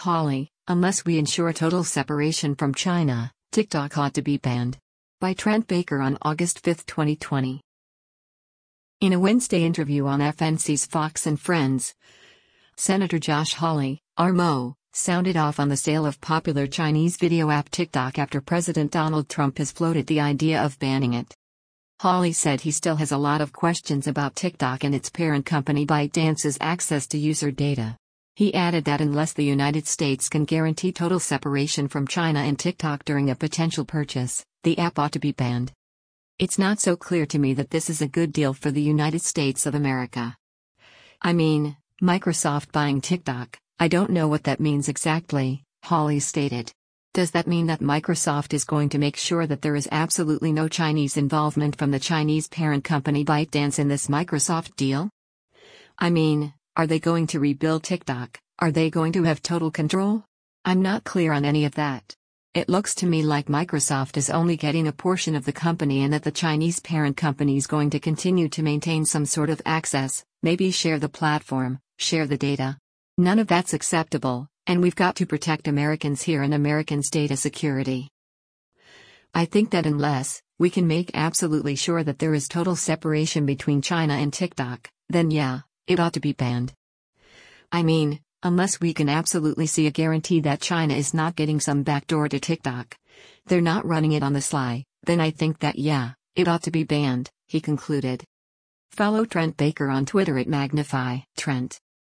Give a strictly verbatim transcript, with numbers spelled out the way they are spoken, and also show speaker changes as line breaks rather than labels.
Holly, unless we ensure total separation from China, TikTok ought to be banned. By Trent Baker on August fifth, twenty twenty. In a Wednesday interview on F N C's Fox and Friends, Senator Josh Hawley, R M O, sounded off on the sale of popular Chinese video app TikTok after President Donald Trump has floated the idea of banning it. Hawley said he still has a lot of questions about TikTok and its parent company ByteDance's access to user data. He added that unless the United States can guarantee total separation from China and TikTok during a potential purchase, the app ought to be banned. It's not so clear to me that this is a good deal for the United States of America. I mean, Microsoft buying TikTok, I don't know what that means exactly, Hawley stated. Does that mean that Microsoft is going to make sure that there is absolutely no Chinese involvement from the Chinese parent company ByteDance in this Microsoft deal? I mean, are they going to rebuild TikTok? Are they going to have total control? I'm not clear on any of that. It looks to me like Microsoft is only getting a portion of the company and that the Chinese parent company is going to continue to maintain some sort of access, maybe share the platform, share the data. None of that's acceptable, and we've got to protect Americans here and Americans' data security. I think that unless we can make absolutely sure that there is total separation between China and TikTok, then yeah, it ought to be banned. I mean, unless we can absolutely see a guarantee that China is not getting some backdoor to TikTok, they're not running it on the sly, then I think that yeah, it ought to be banned, he concluded. Follow Trent Baker on Twitter at Magnify Trent.